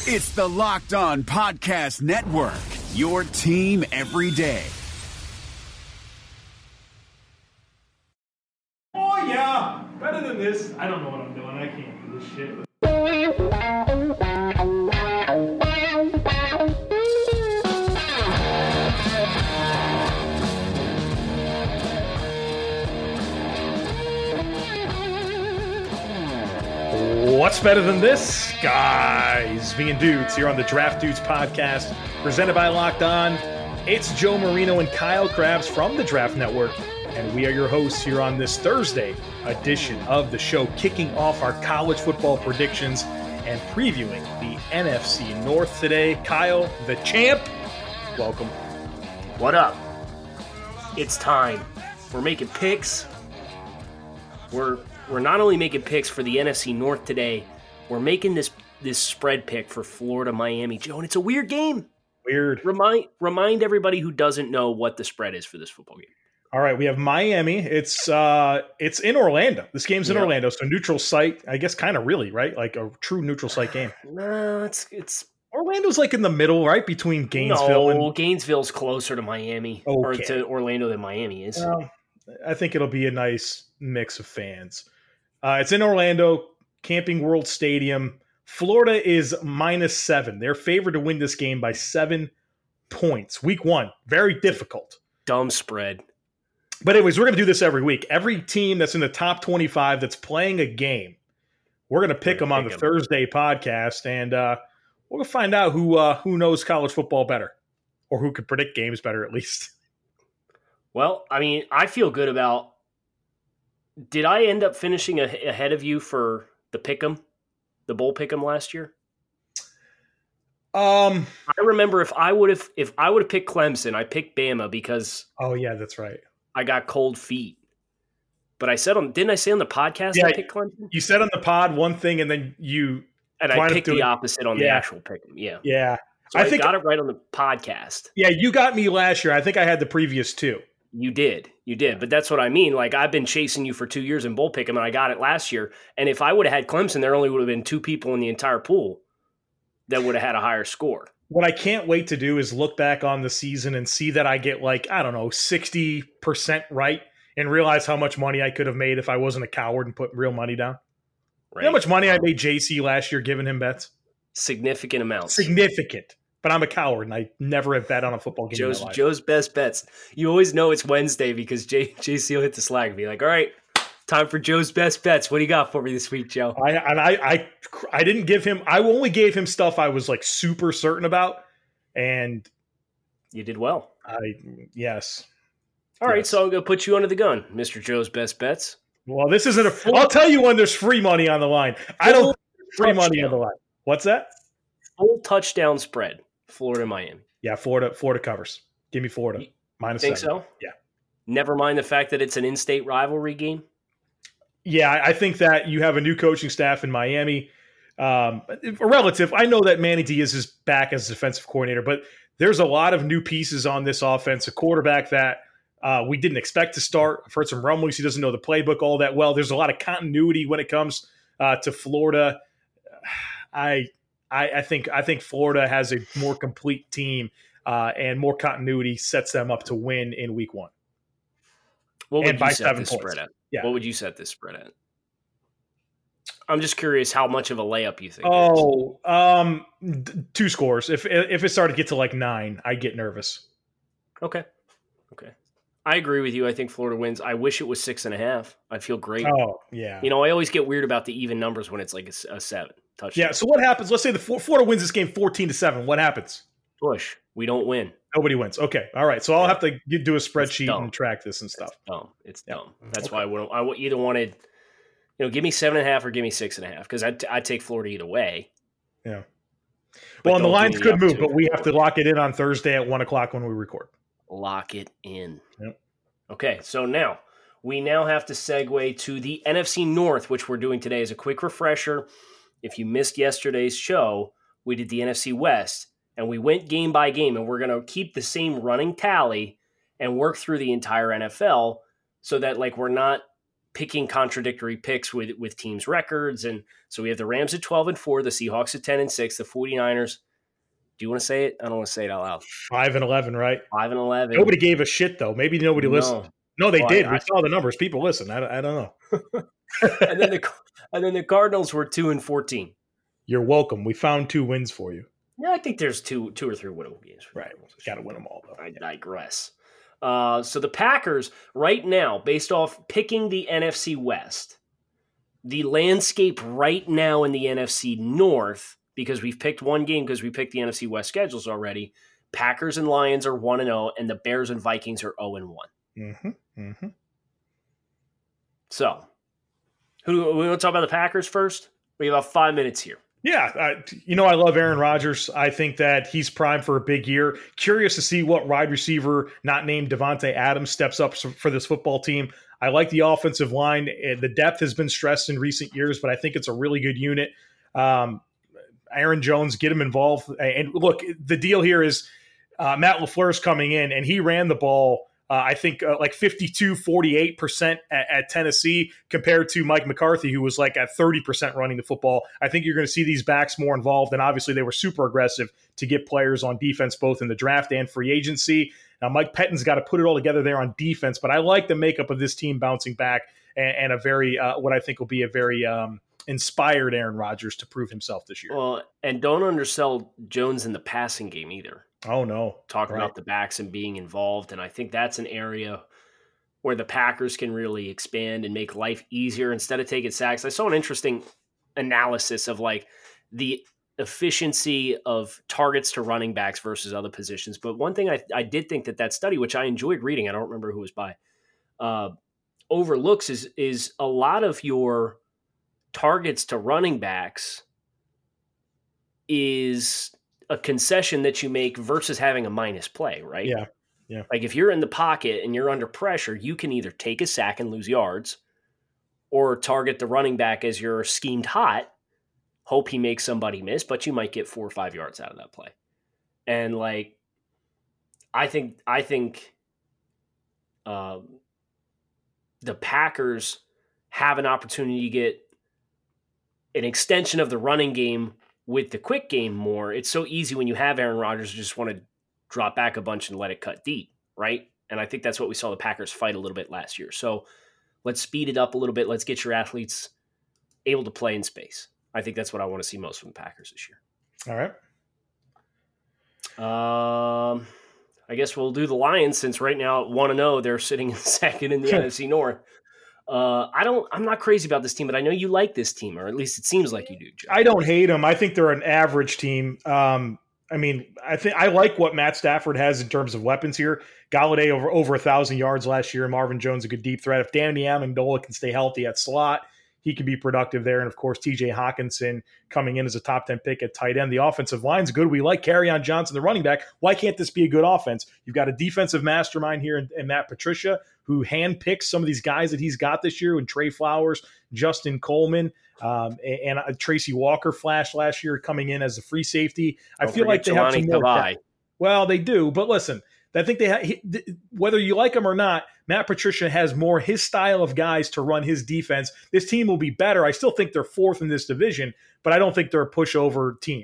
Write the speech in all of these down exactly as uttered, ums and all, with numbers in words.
It's the Locked On Podcast Network, your team every day. Oh, yeah. Better than this. I don't know what I'm doing. I can't do this shit. What's better than this? Guys being dudes here on the Draft Dudes podcast, presented by Locked On. It's Joe Marino and Kyle Krabs from the Draft Network, and we are your hosts here on this Thursday edition of the show, kicking off our college football predictions and previewing the N F C North today. Kyle, the champ, welcome. What up? It's time. We're making picks. We're we're not only making picks for the N F C North today, we're making this this spread pick for Florida Miami. Joe, and it's a weird game. Weird. Remind remind everybody who doesn't know what the spread is for this football game. All right, we have Miami. It's uh, it's in Orlando. This game's in Yeah. Orlando, so neutral site. I guess kind of really, right? Like a true neutral site game. No, it's it's Orlando's like in the middle, right? Between Gainesville no, and Gainesville's closer to Miami or Okay. to Orlando than Miami is. Well, I think it'll be a nice mix of fans. Uh, it's in Orlando, Camping World Stadium. Florida is minus seven. They're favored to win this game by seven points. Week one, very difficult. Dumb spread. But anyways, we're going to do this every week. Every team that's in the top twenty-five that's playing a game, we're going to pick We're them gonna on the pick 'em. Thursday podcast, and uh, we're going to find out who uh, who knows college football better, or who could predict games better at least. Well, I mean, I feel good about. Did I end up finishing a, ahead of you for the pick'em, the bowl pick'em last year? Um. I remember if I would have if I would have picked Clemson, I picked Bama because Oh yeah, that's right. I got cold feet. But I said on didn't I say on the podcast Yeah, I picked Clemson? You said on the pod one thing, and then you And wind I up picked doing- the opposite on the Yeah. actual pick'em. Yeah. yeah. So I I, think- got it right on the podcast. Yeah, you got me last year. I think I had the previous two. You did. You did. But that's what I mean. Like, I've been chasing you for two years in bowl pick'em, and I got it last year. And if I would have had Clemson, there only would have been two people in the entire pool that would have had a higher score. What I can't wait to do is look back on the season and see that I get like, I don't know, sixty percent right and realize how much money I could have made if I wasn't a coward and put real money down. Right? You know how much money I made J C last year giving him bets? Significant amounts. Significant. But I'm a coward and I never have bet on a football game Joe's in my life. Joe's best bets. You always know it's Wednesday because J, JC will hit the slack and be like, all right, time for Joe's best bets. What do you got for me this week, Joe? I and I, I I didn't give him I only gave him stuff I was like super certain about. And You did well. I yes. All right, Yes. so I'm going to put you under the gun, Mister Joe's best bets. Well, this isn't a I'll tell you when there's free money on the line. I don't free money on the line. What's that? Full touchdown spread, Florida, Miami. Yeah, Florida. Florida covers. Give me Florida. Minus Think seven. so? Yeah. Never mind the fact that it's an in-state rivalry game. Yeah, I I think that you have a new coaching staff in Miami. Um, a relative. I know that Manny Diaz is back as defensive coordinator, but there's a lot of new pieces on this offense. A quarterback that uh, we didn't expect to start. I've heard some rumblings. He doesn't know the playbook all that well. There's a lot of continuity when it comes uh, to Florida. I, I I think I think Florida has a more complete team uh, and more continuity sets them up to win in week one. What would And by you set seven this points. spread at? Yeah. What would you set this spread at? I'm just curious how much of a layup you think. it is. Oh, um, d- two scores. If if it started to get to like nine, I'd get nervous. Okay. Okay. I agree with you. I think Florida wins. I wish it was six and a half. I'd feel great. Oh, yeah. You know, I always get weird about the even numbers when it's like a, s- a seven touchdown. Yeah, so what happens? Let's say the Fl- Florida wins this game fourteen to seven. What happens? Push. We don't win. Nobody wins. Okay. All right. So I'll Yeah. have to get, do a spreadsheet dumb. and track this and stuff. Dumb. It's Yeah. dumb. That's Okay. why I would I would either wanted, you know, give me seven and a half or give me six and a half because I I take Florida either way. Yeah. But Well, and the don't give lines me the could move, opportunity but we to have to lock it in on Thursday at one o'clock when we record. Lock it in. Yep. Okay, so now we now have to segue to the N F C North, which we're doing today. As a quick refresher, if you missed yesterday's show, we did the N F C West, and we went game by game, and we're going to keep the same running tally and work through the entire N F L so that like we're not picking contradictory picks with, with teams' records. And so we have the Rams at twelve and four, the Seahawks at ten and six, the 49ers. Do you want to say it? I don't want to say it out loud. five and eleven, right? five and eleven. Nobody gave a shit, though. Maybe nobody no. listened. No, they well, did. I, we I, saw the numbers. People listen. I, I don't know. and then the and then the Cardinals were two and fourteen. You're welcome. We found two wins for you. Yeah, I think there's two two or three winnable games. Right. Got to win them all, though. I digress. Uh, so the Packers, right now, based off picking the N F C West, the landscape right now in the N F C North, because we've picked one game because we picked the N F C West schedules already, Packers and Lions are one and oh, and the Bears and Vikings are oh and one. Mm-hmm. Mm-hmm. So, who we want to talk about the Packers first? We have about five minutes here. Yeah, I, you know, I love Aaron Rodgers. I think that he's primed for a big year. Curious to see what wide receiver not named Devontae Adams steps up for this football team. I like the offensive line. The depth has been stressed in recent years, but I think it's a really good unit. Um, Aaron Jones, get him involved. And look, the deal here is uh, Matt LaFleur's coming in, and he ran the ball Uh, I think uh, like fifty-two, forty-eight percent at, at Tennessee compared to Mike McCarthy, who was like at thirty percent running the football. I think you're going to see these backs more involved. And obviously they were super aggressive to get players on defense, both in the draft and free agency. Now, Mike Pettine's got to put it all together there on defense, but I like the makeup of this team bouncing back and, and a very, uh, what I think will be a very um, inspired Aaron Rodgers to prove himself this year. Well, and don't undersell Jones in the passing game either. Oh, no. Talking right. about the backs and being involved. And I think that's an area where the Packers can really expand and make life easier instead of taking sacks. I saw an interesting analysis of like the efficiency of targets to running backs versus other positions. But one thing I, I did think that that study, which I enjoyed reading, I don't remember who it was by, uh, overlooks is, is a lot of your targets to running backs is a concession that you make versus having a minus play, right? Yeah. Yeah. Like if you're in the pocket and you're under pressure, you can either take a sack and lose yards or target the running back as you're schemed hot, hope he makes somebody miss, but you might get four or five yards out of that play. And like, I think, I think uh, the Packers have an opportunity to get an extension of the running game with the quick game more. It's so easy when you have Aaron Rodgers to just want to drop back a bunch and let it cut deep, right? And I think that's what we saw the Packers fight a little bit last year. So let's speed it up a little bit. Let's get your athletes able to play in space. I think that's what I want to see most from the Packers this year. All right. Um, I guess we'll do the Lions since right now at one and oh, they're sitting in second in the N F C North. Uh, I don't. I'm not crazy about this team, but I know you like this team, or at least it seems like you do, Joe. I don't hate them. I think they're an average team. Um, I mean, I think I like what Matt Stafford has in terms of weapons here. Galladay over over a thousand yards last year. Marvin Jones a good deep threat. If Danny Amendola can stay healthy at slot, he can be productive there. And of course, T J Hawkinson coming in as a top ten pick at tight end. The offensive line's good. We like Kerryon Johnson, the running back. Why can't this be a good offense? You've got a defensive mastermind here in, in Matt Patricia, who handpicks some of these guys that he's got this year, and Trey Flowers, Justin Coleman, um, and, and uh, Tracy Walker flashed last year coming in as a free safety. I Don't feel like they have some more depth. Well, they do, but listen, I think they ha- he, th- whether you like him or not, Matt Patricia has more his style of guys to run his defense. This team will be better. I still think they're fourth in this division, but I don't think they're a pushover team.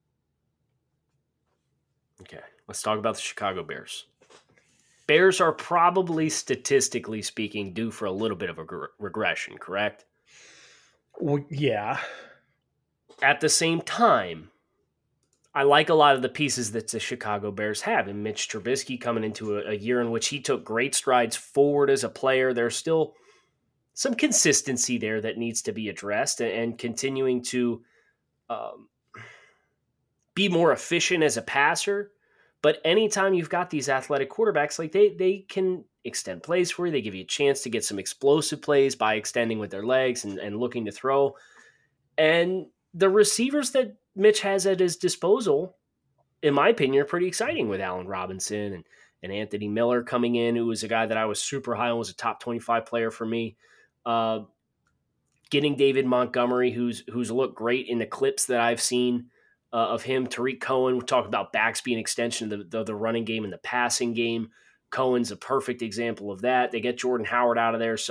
Okay, let's talk about the Chicago Bears. Bears are probably, statistically speaking, due for a little bit of a gr- regression, correct? Well, yeah. At the same time, I like a lot of the pieces that the Chicago Bears have. And Mitch Trubisky coming into a, a year in which he took great strides forward as a player. There's still some consistency there that needs to be addressed, and, and continuing to um, be more efficient as a passer. But anytime you've got these athletic quarterbacks, like they they can extend plays for you. They give you a chance to get some explosive plays by extending with their legs and, and looking to throw. And the receivers that Mitch has at his disposal, in my opinion, are pretty exciting with Allen Robinson and, and Anthony Miller coming in, who was a guy that I was super high on, was a top twenty-five player for me. Uh, getting David Montgomery, who's who's looked great in the clips that I've seen Uh, of him. Tariq Cohen, we talk about backs being an extension of the, the, the running game and the passing game. Cohen's a perfect example of that. They get Jordan Howard out of there. So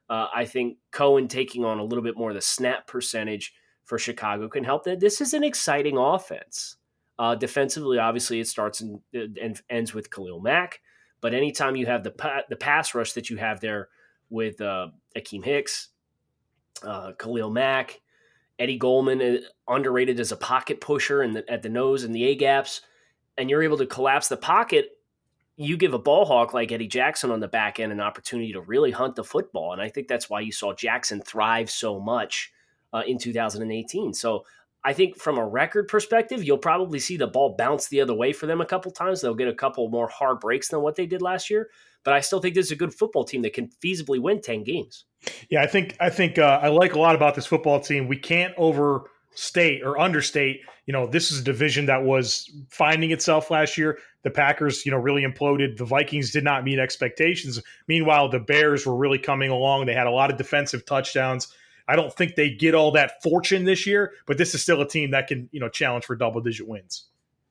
Uh, I think Cohen taking on a little bit more of the snap percentage for Chicago can help that. This is an exciting offense. Uh, defensively, obviously, it starts and, and ends with Khalil Mack. But anytime you have the pa- the pass rush that you have there with uh, Akeem Hicks, uh, Khalil Mack, Eddie Goldman, uh, underrated as a pocket pusher and at the nose and the A-gaps, and you're able to collapse the pocket, you give a ball hawk like Eddie Jackson on the back end an opportunity to really hunt the football. And I think that's why you saw Jackson thrive so much uh, in two thousand eighteen. So I think from a record perspective, you'll probably see the ball bounce the other way for them a couple times. They'll get a couple more hard breaks than what they did last year. But I still think this is a good football team that can feasibly win ten games. Yeah, I think I think uh, I like a lot about this football team. We can't overstate or understate. You know, this is a division that was finding itself last year. The Packers, you know, really imploded. The Vikings did not meet expectations. Meanwhile, the Bears were really coming along. They had a lot of defensive touchdowns. I don't think they get all that fortune this year, but this is still a team that can, you know, challenge for double-digit wins.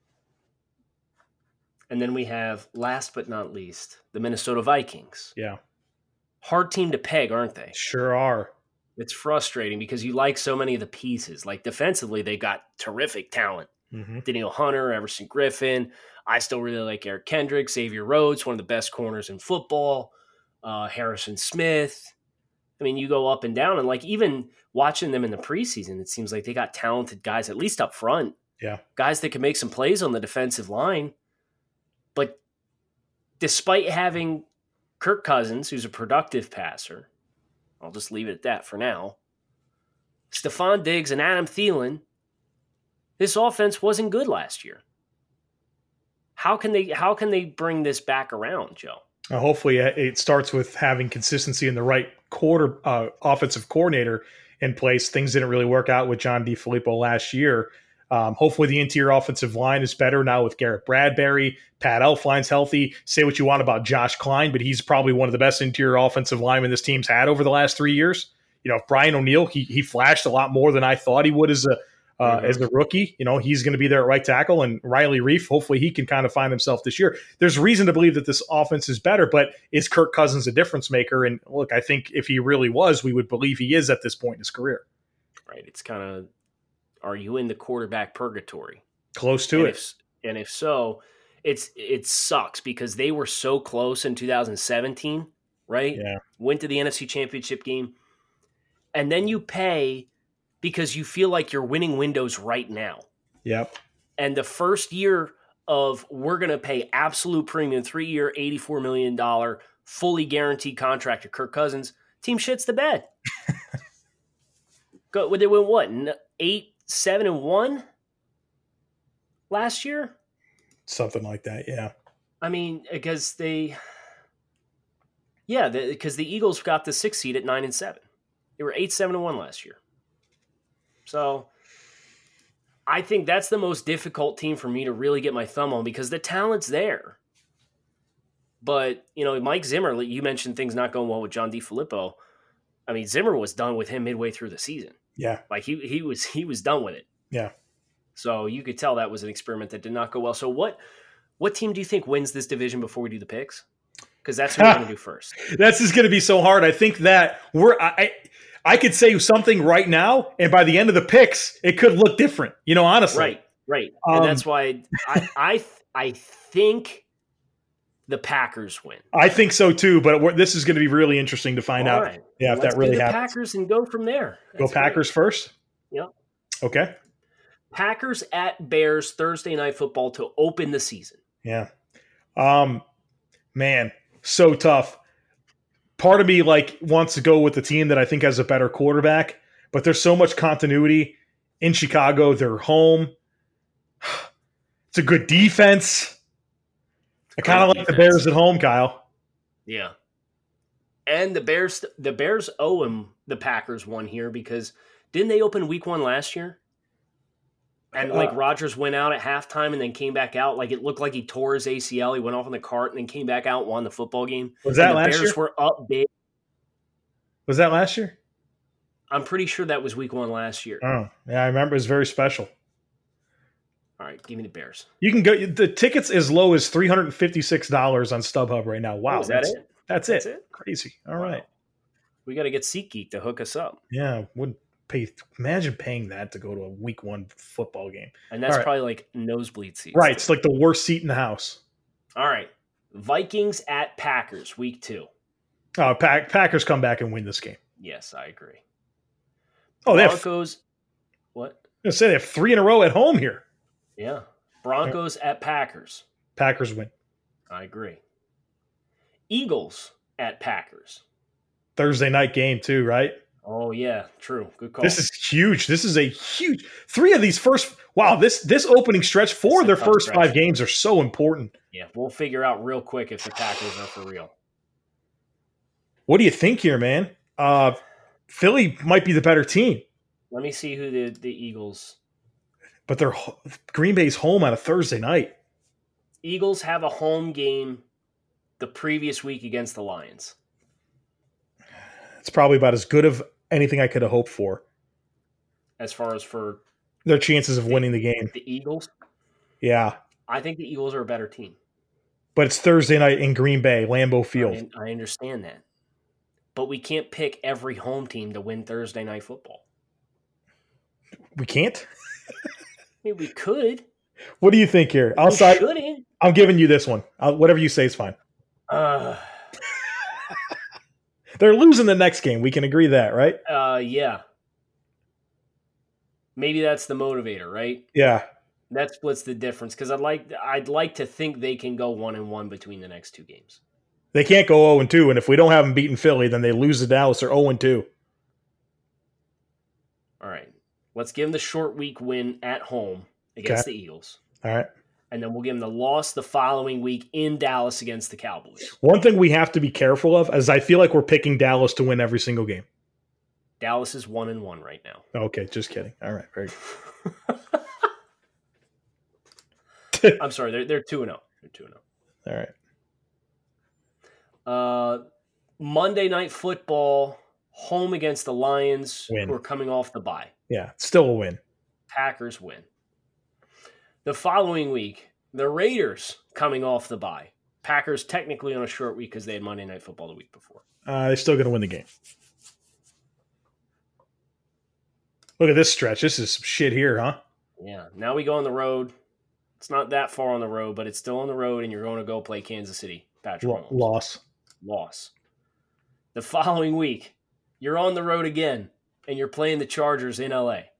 And then we have, last but not least, the Minnesota Vikings. Yeah. Hard team to peg, aren't they? Sure are. It's frustrating because you like so many of the pieces. Like defensively, they got terrific talent. Mm-hmm. Daniel Hunter, Everson Griffin. I still really like Eric Kendrick, Xavier Rhodes, one of the best corners in football. Uh, Harrison Smith. I mean, you go up and down, and like even watching them in the preseason, it seems like they got talented guys, at least up front. Yeah. Guys that can make some plays on the defensive line. But despite having Kirk Cousins, who's a productive passer, I'll just leave it at that for now, Stephon Diggs and Adam Thielen, this offense wasn't good last year. How can they how can they bring this back around, Joe? Uh, hopefully it starts with having consistency in the right quarter uh, offensive coordinator in place. Things didn't really work out with John DeFilippo last year. Um, hopefully the interior offensive line is better now with Garrett Bradbury. Pat Elflein's healthy. Say what you want about Josh Klein, but he's probably one of the best interior offensive linemen this team's had over the last three years. You know, if Brian O'Neill, he he flashed a lot more than I thought he would as a uh, mm-hmm. as a rookie. You know, he's going to be there at right tackle, and Riley Reif, hopefully he can kind of find himself this year. There's reason to believe that this offense is better, but is Kirk Cousins a difference maker? And look, I think if he really was, we would believe he is at this point in his career. Right. It's kind of, are you in the quarterback purgatory? Close to and it. If, and if so, it's it sucks because they were so close in two thousand seventeen, right? Yeah. Went to the N F C Championship game. And then you pay because you feel like you're winning windows right now. Yep. And the first year of we're going to pay absolute premium, three-year, eighty-four million dollars, fully guaranteed contract to Kirk Cousins, team shits the bed. Go, they went what, eight, seven, and one last year? Something like that, yeah. I mean, because they, yeah, because the, the Eagles got the sixth seed at nine and seven. They were eight, seven, and one last year. So I think that's the most difficult team for me to really get my thumb on because the talent's there. But, you know, Mike Zimmer, you mentioned things not going well with John DeFilippo. I mean, Zimmer was done with him midway through the season. Yeah. Like he he was he was done with it. Yeah. So you could tell that was an experiment that did not go well. So what what team do you think wins this division before we do the picks? Because that's what we're going to do first. That's just going to be so hard. I think that we're I I could say something right now, and by the end of the picks, it could look different. You know, honestly. Right, right. Um, and that's why I I I think the Packers win. I think so too, but we're, this is going to be really interesting to find All out. right. Yeah, Well, if let's that really do the happens. Packers and go from there. Go That's Packers great. first? Yep. Okay. Packers at Bears Thursday Night Football to open the season. Yeah. Um, man, so tough. Part of me like wants to go with the team that I think has a better quarterback, but there's so much continuity in Chicago. They're home. It's a good defense. I kind of like the Bears at home, Kyle. Yeah. And the Bears the Bears owe him the Packers one here because didn't they open week one last year? And like Uh, Rodgers went out at halftime and then came back out. Like it looked like he tore his A C L. He went off on the cart and then came back out and won the football game. Was that and the last Bears year? were up big. Was that last year? I'm pretty sure that was week one last year. Oh, yeah, I remember. It was very special. All right, give me the Bears. You can go. The tickets as low as three hundred and fifty-six dollars on StubHub right now. Wow, Oh, is that that's, it? That's, That's it. it? Crazy. All right. We got to get SeatGeek to hook us up. Yeah, would pay. Imagine paying that to go to a week one football game. And that's All right. probably like nosebleed seats. Right, too. it's like the worst seat in the house. All right. Vikings at Packers, week two. Oh, Pack, Packers come back and win this game. Yes, I agree. Oh, they have, Broncos. What? I was gonna say they have three in a row at home here. Yeah. Broncos at Packers. Packers win. I agree. Eagles at Packers. Thursday night game too, right? Oh yeah, true. Good call. This is huge. This is a huge three of these first. Wow, this this opening stretch for It's a their tough first stretch. five games are so important. Yeah, we'll figure out real quick if the Packers are for real. What do you think here, man? Uh, Philly might be the better team, Let me see who the, the Eagles. but they're Green Bay's home on a Thursday night. Eagles have a home game the previous week against the Lions. It's probably about as good of anything I could have hoped for. As far as for Their chances of winning the game. the Eagles, Yeah, I think the Eagles are a better team. but it's Thursday night in Green Bay, Lambeau Field. I, I understand that. But we can't pick every home team to win Thursday night football. We can't. I mean, we could. What do you think here? We Outside, shouldn't. I'm giving you this one. I'll, whatever you say is fine. Uh, They're losing the next game. We can agree that, right? uh, yeah. Maybe that's the motivator, right? Yeah. That splits the difference because I'd like I'd like to think they can go one and one between the next two games. They can't go oh and two, and if we don't have them beating Philly, then they lose to Dallas. They're oh and two. All right, let's give them the short week win at home against Okay. the Eagles, All right. and then we'll give them the loss the following week in Dallas against the Cowboys. One thing we have to be careful of is I feel like we're picking Dallas to win every single game. Dallas is one and one right now. Okay, just kidding. All right, very good. I'm sorry, they're they're two and zero. They're two and zero. All right. Uh, Monday Night Football, home against the Lions, Win. who are coming off the bye. Yeah, still a win. Packers win. The following week, the Raiders coming off the bye. Packers technically on a short week because they had Monday Night Football the week before. Uh, they're still going to win the game. Look at this stretch. This is some shit here, huh? Yeah. Now we go on the road. It's not that far on the road, but it's still on the road, and you're going to go play Kansas City. Patrick Lo- Mahomes. loss. Loss. The following week, you're on the road again, and you're playing the Chargers in L A.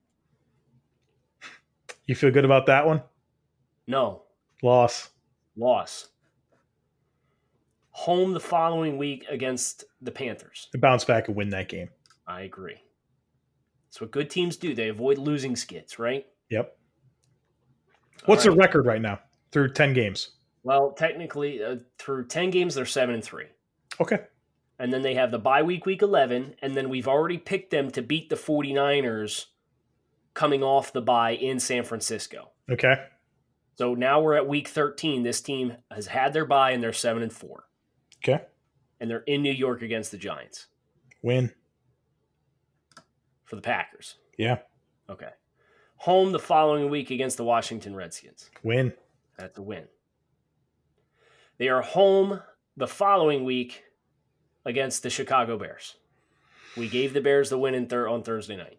You feel good about that one? No. Loss. Loss. Home the following week against the Panthers. They bounce back and win that game. I agree. That's what good teams do. They avoid losing skits, right? Yep. What's All their right. record right now through ten games? Well, technically, uh, through ten games, they're seven and three. Okay. And then they have the bye week, week eleven, and then we've already picked them to beat the 49ers coming off the bye in San Francisco. Okay. So now we're at week thirteen. This team has had their bye, and they're seven and four. Okay. And they're in New York against the Giants Win. for the Packers. Yeah. Okay. Home the following week against the Washington Redskins. Win. That's a win. They are home the following week against the Chicago Bears. We gave the Bears the win in thir- on Thursday night.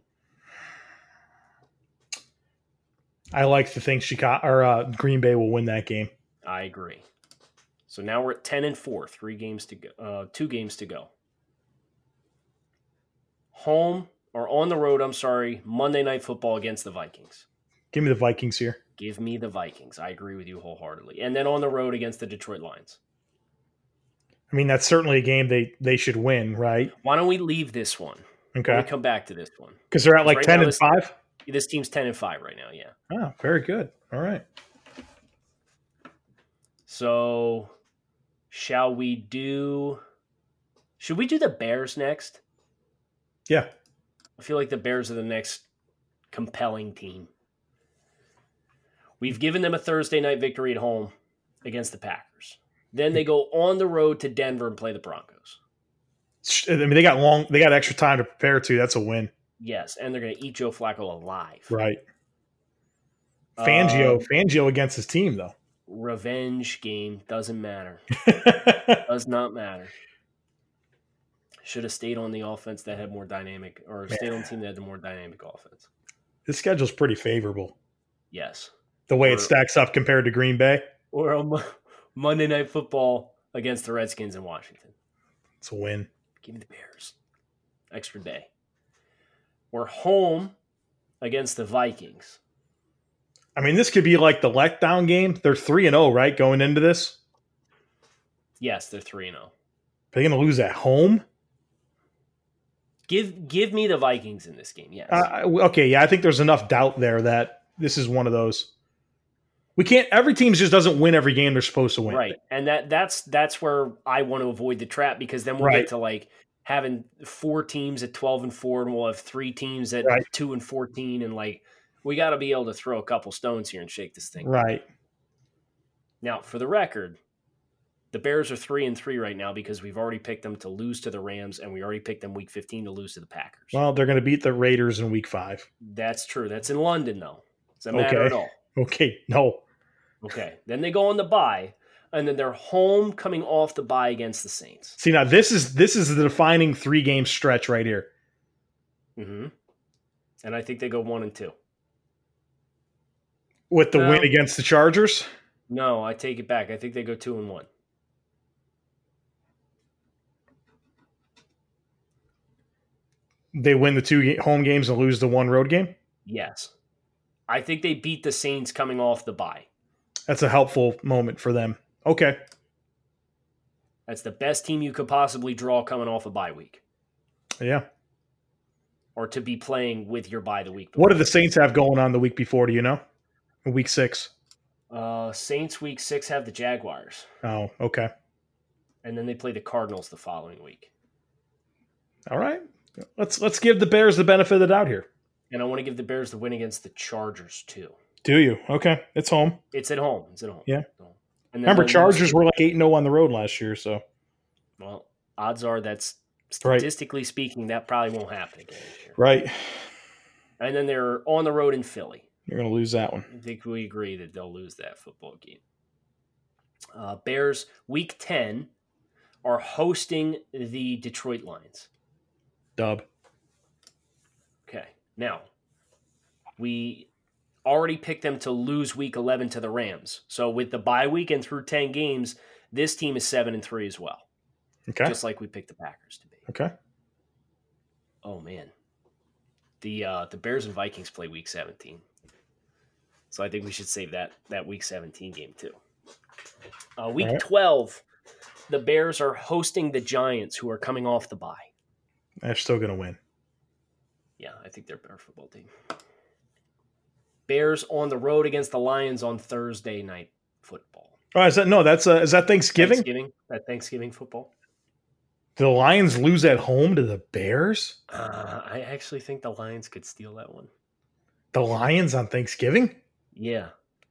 I like to think Chicago or uh, Green Bay will win that game. I agree. So now we're at ten and four, three games to go, uh, two games to go. Home or on the road, I'm sorry, Monday Night Football against the Vikings. Give me the Vikings here. Give me the Vikings. I agree with you wholeheartedly. And then on the road against the Detroit Lions. I mean, that's certainly a game they, they should win, right? Why don't we leave this one? Okay. Let me come back to this one. Because they're at like Right ten now and this- five. This team's ten and five right now, yeah. Oh, very good. All right. So shall we do should we do the Bears next? Yeah. I feel like the Bears are the next compelling team. We've given them a Thursday night victory at home against the Packers. Then they go on the road to Denver and play the Broncos. I mean, they got long. They got extra time to prepare too. That's a win, Yes, and they're going to eat Joe Flacco alive. right? Fangio, Um, Fangio against his team though. Revenge game doesn't matter. Does not matter. Should have stayed on the offense that had more dynamic, or Man. stayed on the team that had the more dynamic offense. This schedule's pretty favorable. Yes. The way Or- it stacks up compared to Green Bay. Or on Mo- Monday Night Football against the Redskins in Washington. It's a win. Give me the Bears. Extra day. We're home against the Vikings. I mean, this could be like the letdown game. They're three and oh, right, going into this? Yes, they're three and oh. They're going to lose at home? Give give me the Vikings in this game, yes. Uh, okay, yeah, I think there's enough doubt there that this is one of those. We can't. Every team just doesn't win every game they're supposed to win. Right, and that that's that's where I want to avoid the trap, because then we'll Right. get to like having four teams at twelve and four, and we'll have three teams at Right. two and fourteen, and like we got to be able to throw a couple stones here and shake this thing. Right. Now, for the record, the Bears are three and three right now because we've already picked them to lose to the Rams, and we already picked them Week fifteen to lose to the Packers. Well, they're going to beat the Raiders in week five. That's true. That's in London, though. Does that matter Okay. at all? Okay, no. Okay. Then they go on the bye, and then they're home coming off the bye against the Saints. See, now this is this is the defining three-game stretch right here. Mm-hmm. And I think they go one and two. With the No. win against the Chargers? No, I take it back. I think they go two and one. They win the two ga- home games and lose the one road game? Yes. I think they beat the Saints coming off the bye. That's a helpful moment for them. Okay. That's the best team you could possibly draw coming off a bye week, Yeah. or to be playing with your bye the week before. What do the Saints have going on the week before? Do you know? Week six. Uh, Saints week six have the Jaguars, Oh, okay. and then they play the Cardinals the following week. All right. Let's let's give the Bears the benefit of the doubt here. And I want to give the Bears the win against the Chargers too. Do you? Okay. It's home. It's at home. It's at home. Yeah. It's at home. And then Remember, they'll lose Chargers to- were like eight and oh on the road last year, so Well, odds are that's Right. statistically speaking, that probably won't happen again this year. right. And then they're on the road in Philly. You're going to lose that one. I think we agree that they'll lose that football game. Uh, Bears, week ten, are hosting the Detroit Lions. Dub. Okay. Now, we already picked them to lose week eleven to the Rams. So with the bye week and through ten games, this team is seven and three as well. Okay. Just like we picked the Packers to be. Okay. Oh, man. The uh, the Bears and Vikings play week seventeen. So I think we should save that, that week seventeen game too. Uh, week All right. twelve, the Bears are hosting the Giants, who are coming off the bye. They're still going to win. Yeah, I think they're a better football team. Bears on the road against the Lions on Thursday night football. Oh, is that no? That's uh, is that Thanksgiving? Thanksgiving? That Thanksgiving football? The Lions lose at home to the Bears. Uh, I actually think the Lions could steal that one. The Lions on Thanksgiving. Yeah.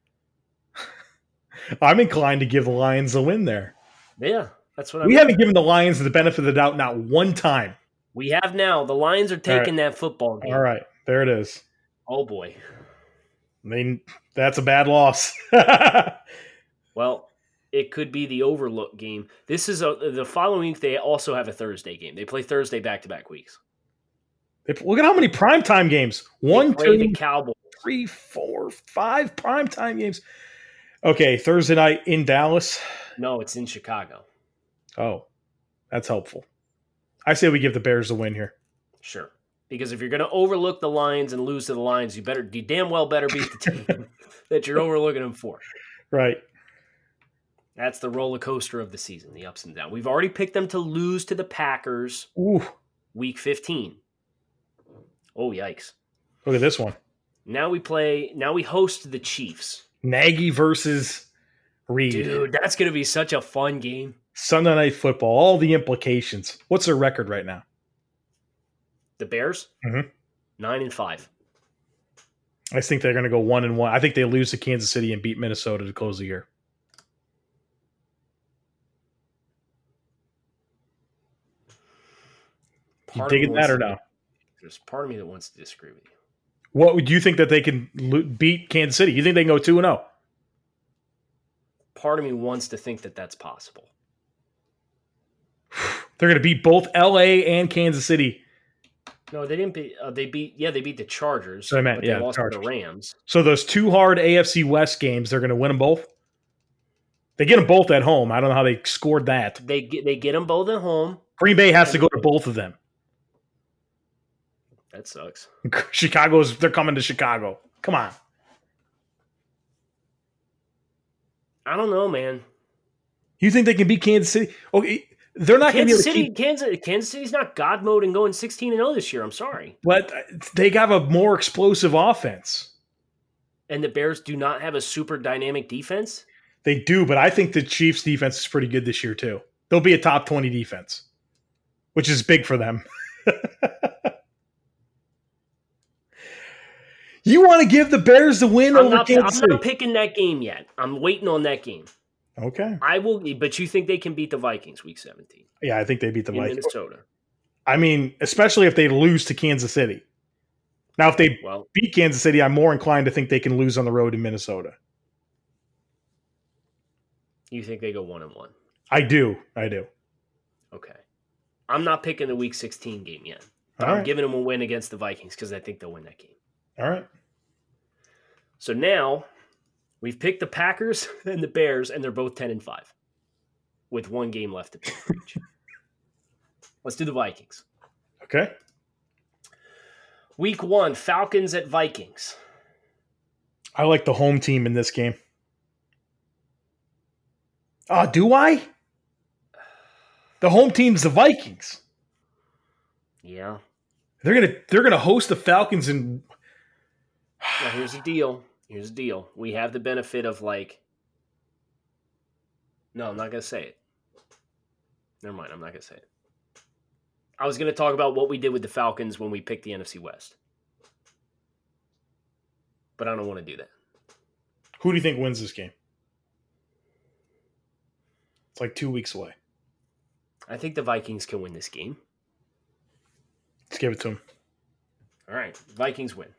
I'm inclined to give the Lions a win there. Yeah, that's what I We mean. haven't given the Lions the benefit of the doubt not one time. We have now. The Lions are taking that football game. All right, there it is. Oh, boy. I mean, that's a bad loss. Well, it could be the overlook game. This is a, the following week. They also have a Thursday game. They play Thursday back-to-back weeks. Look at how many primetime games. One, They play two, the Cowboys. three, four, five primetime games. Okay, Thursday night in Dallas. No, it's in Chicago. Oh, that's helpful. I say we give the Bears a win here. Sure. Because if you're going to overlook the Lions and lose to the Lions, you better, you damn well better beat the team that you're overlooking them for. Right. That's the roller coaster of the season, the ups and downs. We've already picked them to lose to the Packers Ooh, week fifteen. Oh, yikes. look at this one. Now we play, now we host the Chiefs. Nagy versus Reed. Dude, that's going to be such a fun game. Sunday Night Football. All the implications. What's their record right now? The Bears? Mhm. Nine and five. I think they're going to go one and one. I think they lose to Kansas City and beat Minnesota to close the year. You Part of me digging wants that or to- no? There's part of me that wants to disagree with you. What would you think that they can lo- beat Kansas City? You think they can go two and zero? Part of me wants to think that that's possible. They're going to beat both L A and Kansas City. No, they didn't beat. Uh, they beat. Yeah, they beat the Chargers. So I meant, but they yeah, lost Chargers. to the Rams. So those two hard A F C West games, they're going to win them both. They get them both at home. I don't know how they scored that. They get they get them both at home. Green Bay has to go to both of them. That sucks. Chicago's they're coming to Chicago. Come on. I don't know, man. You think they can beat Kansas City? Okay, they're not going to be able Kansas to City. keep, Kansas Kansas City's not God mode and going sixteen and zero this year. I'm sorry. but they have a more explosive offense. And the Bears do not have a super dynamic defense. They do, but I think the Chiefs' defense is pretty good this year too. They'll be a top twenty defense, which is big for them. You want to give the Bears the win I'm over not, Kansas I'm City? not picking that game yet. I'm waiting on that game. Okay. I will, but you think they can beat the Vikings week seventeen Yeah, I think they beat the in Vikings. Minnesota? I mean, especially if they lose to Kansas City. Now, if they Well, beat Kansas City, I'm more inclined to think they can lose on the road in Minnesota. you think they go one and one? I do. I do. Okay. I'm not picking the week sixteen game yet. But All I'm right. giving them a win against the Vikings because I think they'll win that game. All right. So now we've picked the Packers and the Bears, and they're both ten and five with one game left to pick for each. Let's do the Vikings. Okay. Week one, Falcons at Vikings. I like the home team in this game. Oh, do I? The home team's the Vikings. Yeah. They're gonna they're gonna host the Falcons and Now here's the deal. Here's the deal. We have the benefit of like. No, I'm not gonna say it. Never mind. I'm not gonna say it. I was gonna talk about what we did with the Falcons when we picked the N F C West, but I don't want to do that. who do you think wins this game? It's like two weeks away. I think the Vikings can win this game. Let's give it to them. All right, Vikings win.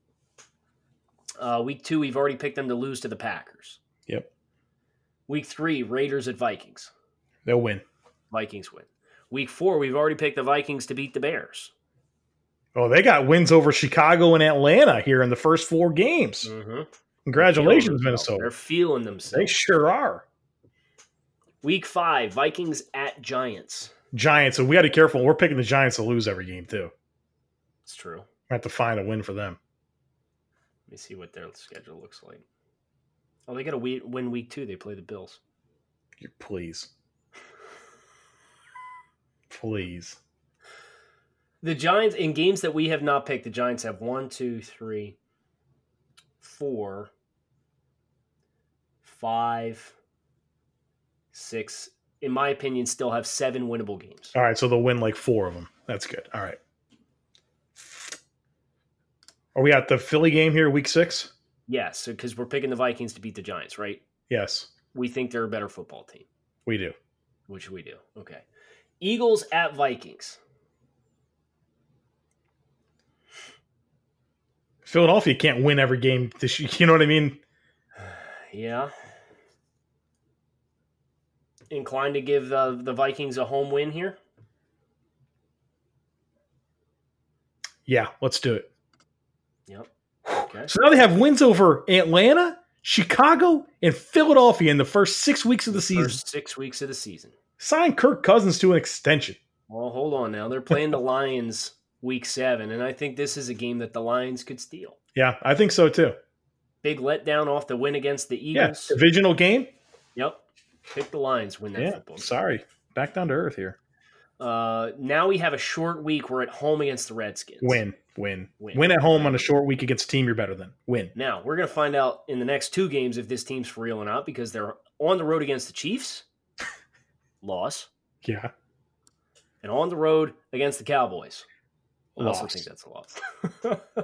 Uh, week two, we've already picked them to lose to the Packers. Yep. Week three, Raiders at Vikings. They'll win. Vikings win. Week four, we've already picked the Vikings to beat the Bears. Oh, they got wins over Chicago and Atlanta here in the first four games. Mm-hmm. Congratulations, They're Minnesota. feeling They themselves. sure are. Week five, Vikings at Giants. Giants, so we got to be careful. We're picking the Giants to lose every game, too. It's true. We have to find a win for them. Let me see what their schedule looks like. Oh, they got to win week two. They play the Bills. Please. Please. The Giants, in games that we have not picked, the Giants have one, two, three, four, five, six, in my opinion, still have seven winnable games. All right, so they'll win like four of them. That's good. All right. Are we at the Philly game here, week six? Yes, because we're picking the Vikings to beat the Giants, right? Yes, We think they're a better football team, we do. which we do. Okay. Eagles at Vikings. Philadelphia can't win every game this year. You know what I mean? Yeah. Inclined to give the, the Vikings a home win here? Yeah, let's do it. Yep. Okay. So now they have wins over Atlanta, Chicago, and Philadelphia in the first six weeks of the season. First six weeks of the season. Sign Kirk Cousins to an extension. Well, hold on now. They're playing the Lions week seven, and I think this is a game that the Lions could steal. Yeah, I think so too. Big letdown off the win against the Yeah, Eagles. divisional game. Yep. Pick the Lions, win that Yeah, football game. sorry. Back down to earth here. Uh, now we have a short week. We're at home against the Redskins. Win, win, Win. win at home on a short week against a team you're better than. Win. Now, we're going to find out in the next two games if this team's for real or not because they're on the road against the Chiefs. Loss. Yeah. And on the road against the Cowboys. I also Loss. think that's a loss.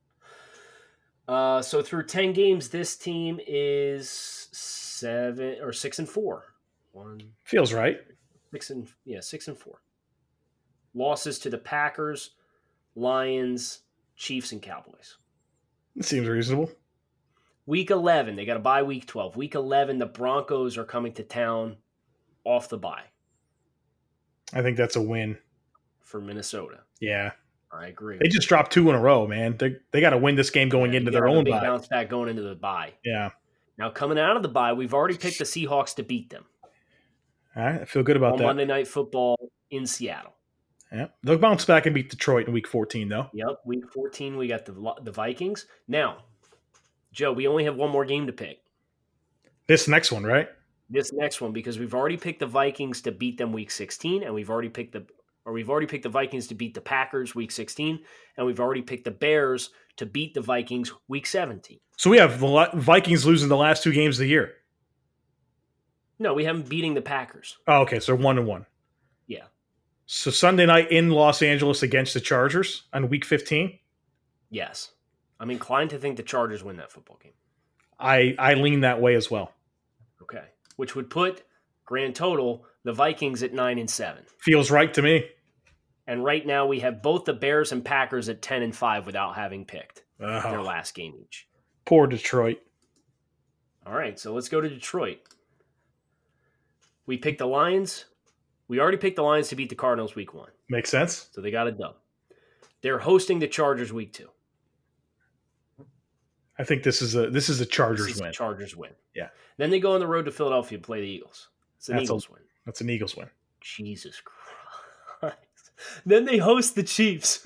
uh, so through ten games, this team is seven or six and four. One, Feels right. six and yeah, six and four. Losses to the Packers, Lions, Chiefs, and Cowboys. It seems reasonable. Week eleven, they got to bye week twelve. Week eleven, the Broncos are coming to town off the bye. I think that's a win for Minnesota. Yeah. I agree. They just dropped two in a row, man. They they got to win this game going yeah, into their own big bye. bounce back going into the bye. Yeah. Now coming out of the bye, we've already picked the Seahawks to beat them. All right, I feel good about on that. Monday Night Football in Seattle. Yeah, they'll bounce back and beat Detroit in Week fourteen, though. Yep, Week fourteen we got the the Vikings. Now, Joe, we only have one more game to pick. This next one, right? This next one, because we've already picked the Vikings to beat them Week sixteen, and we've already picked the or we've already picked the Vikings to beat the Packers Week sixteen, and we've already picked the Bears to beat the Vikings Week seventeen. So we have the Vikings losing the last two games of the year. No, we haven't beating the Packers. Oh, okay, so one and one. Yeah. So Sunday night in Los Angeles against the Chargers on Week fifteen? Yes. I'm inclined to think the Chargers win that football game. I, I lean that way as well. Okay. Which would put, grand total, the Vikings at nine and seven. Feels right to me. And right now we have both the Bears and Packers at ten and five without having picked oh, their last game each. Poor Detroit. All right, so let's go to Detroit. We picked the Lions. We already picked the Lions to beat the Cardinals Week one. Makes sense. So they got a dub. They're hosting the Chargers Week two. I think this is a this is a Chargers this is win. A Chargers win. Yeah. Then they go on the road to Philadelphia to play the Eagles. It's an that's Eagles a, win. That's an Eagles win. Jesus Christ. Then they host the Chiefs.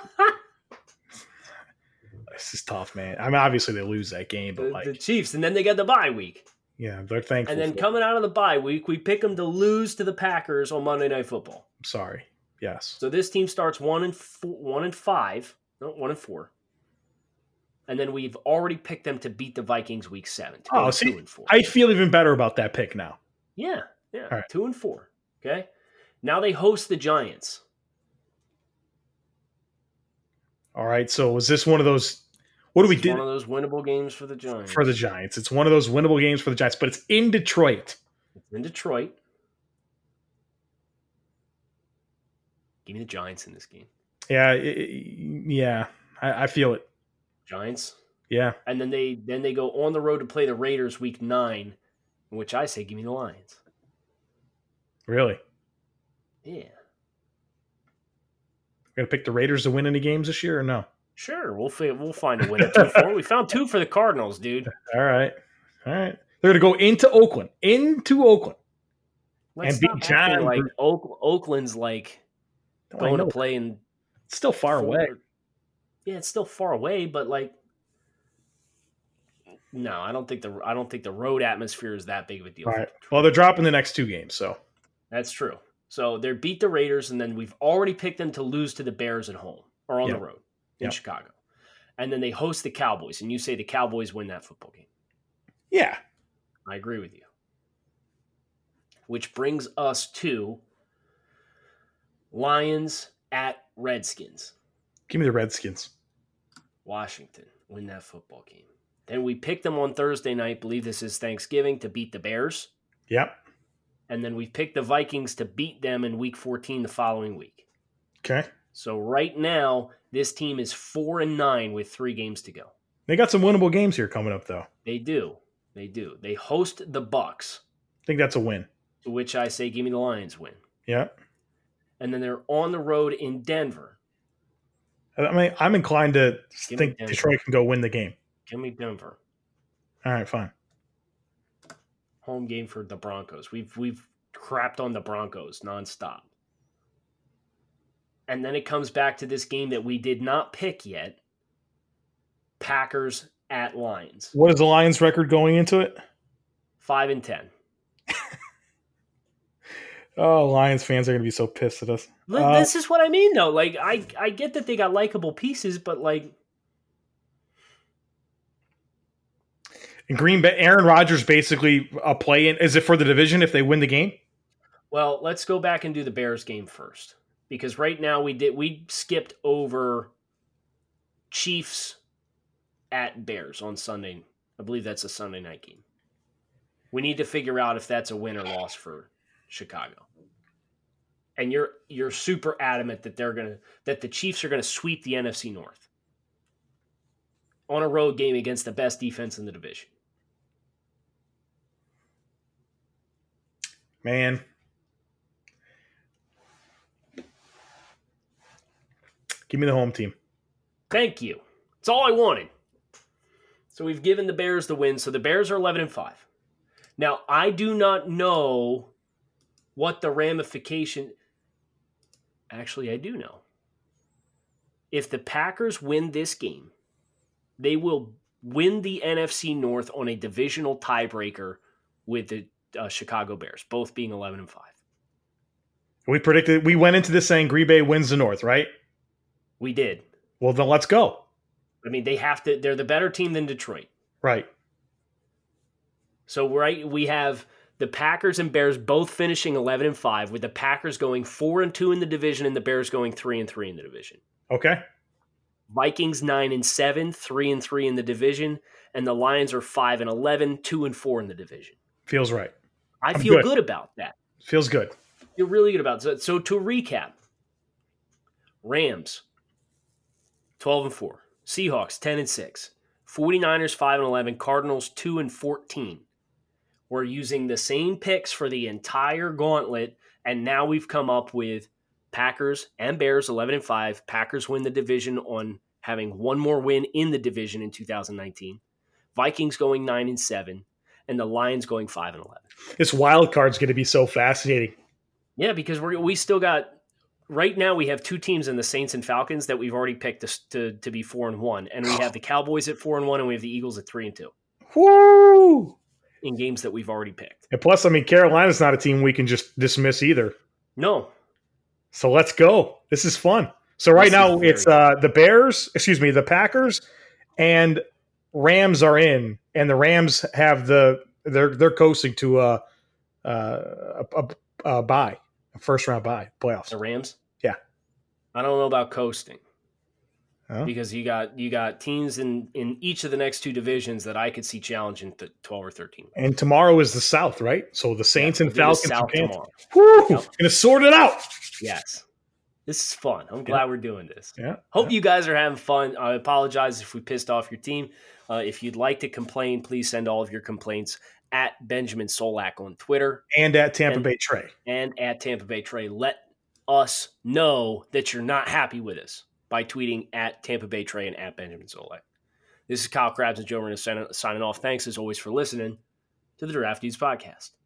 This is tough, man. I mean, obviously they lose that game, but the, like the Chiefs, and then they got the bye week. Yeah, they're thankful. And then for coming out of the bye week, we pick them to lose to the Packers on Monday Night Football. I'm sorry. Yes. So this team starts one and four, one and five, no, one and four, and then we've already picked them to beat the Vikings Week seven. Oh, see, two and four. I feel even better about that pick now. Yeah, yeah, right. two and four. Okay, now they host the Giants. All right. So was this one of those? What do we do? One of those winnable games for the Giants. For the Giants. It's one of those winnable games for the Giants, but it's in Detroit. It's in Detroit. Give me the Giants in this game. Yeah, it, yeah. I, I feel it. Giants. Yeah. And then they then they go on the road to play the Raiders Week nine, in which I say give me the Lions. Really? Yeah. Gonna pick the Raiders to win any games this year or no? Sure, we'll fi- we'll find a winner. Two four. We found two for the Cardinals, dude. All right, all right. They're gonna go into Oakland, into Oakland, Let's and beat John. Like Oak- Oakland's like oh, going to play in. It's still far four. away. Yeah, it's still far away, but like, no, I don't think the I don't think the road atmosphere is that big of a deal. All right. Well, they're dropping the next two games, so that's true. So they beat the Raiders, and then we've already picked them to lose to the Bears at home or on yep. the road. In yep. Chicago. And then they host the Cowboys, and you say the Cowboys win that football game. Yeah. I agree with you. Which brings us to Lions at Redskins. Give me the Redskins. Washington win that football game. Then we pick them on Thursday night, believe this is Thanksgiving, to beat the Bears. Yep. And then we pick the Vikings to beat them in week fourteen the following week. Okay. So right now, this team is four and nine with three games to go. They got some winnable games here coming up, though. They do. They do. They host the Bucks. I think that's a win. To which I say, give me the Lions win. Yeah. And then they're on the road in Denver. I mean, I'm inclined to give think Detroit can go win the game. Give me Denver. All right, fine. Home game for the Broncos. We've we've crapped on the Broncos nonstop. And then it comes back to this game that we did not pick yet. Packers at Lions. What is the Lions record going into it? Five and ten. Oh, Lions fans are going to be so pissed at us. Look, this uh, is what I mean, though. Like, I, I get that they got likable pieces, but like, in Green Bay, Aaron Rodgers basically a play in. Is it for the division if they win the game? Well, let's go back and do the Bears game first. Because right now we did we skipped over Chiefs at Bears on Sunday. I believe that's a Sunday night game. We need to figure out if that's a win or loss for Chicago. And you're you're super adamant that they're gonna that the Chiefs are gonna sweep the N F C North on a road game against the best defense in the division. Man. Give me the home team. Thank you. That's all I wanted. So we've given the Bears the win. So the Bears are eleven and five. Now, I do not know what the ramification... Actually, I do know. If the Packers win this game, they will win the N F C North on a divisional tiebreaker with the uh, Chicago Bears, both being eleven and five. We predicted, we went into this saying Green Bay wins the North, right? We did. Well, then let's go. I mean, they have to, they're the better team than Detroit. Right. So, right, we have the Packers and Bears both finishing eleven and five, with the Packers going four and two in the division and the Bears going three and three in the division. Okay. Vikings nine and seven, three and three in the division, and the Lions are five and eleven, two and four in the division. Feels right. I I'm feel good. good about that. Feels good. I feel really good about it. So, so to recap, Rams twelve and four, Seahawks ten and six, 49ers five and eleven, Cardinals two and fourteen. We're using the same picks for the entire gauntlet, and now we've come up with Packers and Bears eleven and five. Packers win the division on having one more win in the division in two thousand nineteen. Vikings going nine and seven, and the Lions going five and eleven. This wild card's going to be so fascinating. Yeah, because we we still got right now we have two teams in the Saints and Falcons that we've already picked to to, to be four and one, and we have the Cowboys at four and one, and we have the Eagles at three and two. Woo! In games that we've already picked. And plus, I mean, Carolina's not a team we can just dismiss either. No. So let's go. This is fun. So right This now is very it's uh, the Bears, excuse me, the Packers and Rams are in, and the Rams have the they're they're coasting to a a, a, a bye, a first round bye, playoffs. The Rams? Yeah. I don't know about coasting. Huh? Because you got you got teams in, in each of the next two divisions that I could see challenging th- twelve or thirteen. And tomorrow is the South, right? So the Saints Yeah, and we'll do the Falcons South are Panthers. tomorrow. Woo! Yep. Gonna sort it out. Yes. This is fun. I'm glad Yeah. we're doing this. Yeah. Hope yeah. you guys are having fun. I apologize if we pissed off your team. Uh, if you'd like to complain, please send all of your complaints at Benjamin Solak on Twitter And at Tampa And- Bay Trey. and at Tampa Bay Trey. Let us know that you're not happy with us by tweeting at Tampa Bay Trey and at Benjamin Solak. This is Kyle Krabs and Joe Marino signing off. Thanks as always for listening to the Draft Dudes Podcast.